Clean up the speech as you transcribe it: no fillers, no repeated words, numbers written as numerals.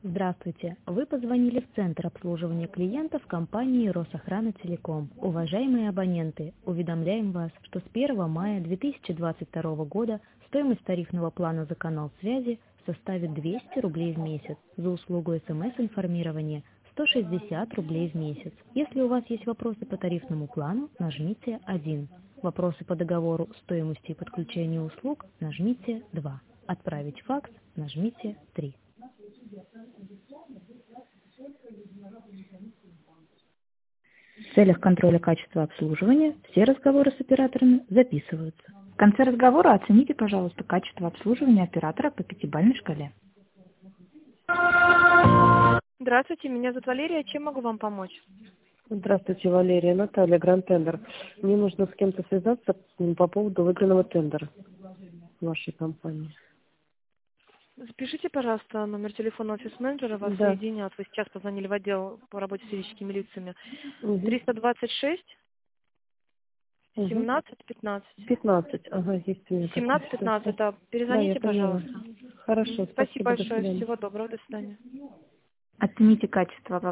Здравствуйте! Вы позвонили в Центр обслуживания клиентов компании Росохрана Телеком. Уважаемые абоненты, уведомляем вас, что с 1 мая 2022 года стоимость тарифного плана за канал связи составит 200 рублей в месяц. За услугу СМС-информирования 160 рублей в месяц. Если у вас есть вопросы по тарифному плану, нажмите 1. Вопросы по договору стоимости и подключению услуг, нажмите 2. Отправить факс, нажмите 3. В целях контроля качества обслуживания все разговоры с операторами записываются. В конце разговора оцените, пожалуйста, качество обслуживания оператора по 5-бальной шкале. Здравствуйте, меня зовут Валерия. Чем могу вам помочь? Здравствуйте, Валерия. Наталья, Гранд Тендер. Мне нужно с кем-то связаться по поводу выигранного тендера в вашей компании. Запишите, пожалуйста, номер телефона офис-менеджера, вас Да. соединят. Вы сейчас позвонили в отдел по работе с физическими лицами. Угу. 326 17 15. 15. Ага, есть у меня. 17 15, да. Перезвоните, Да, я поняла. пожалуйста. Хорошо, Спасибо до большое. свидания. Всего доброго. До свидания. Оцените качество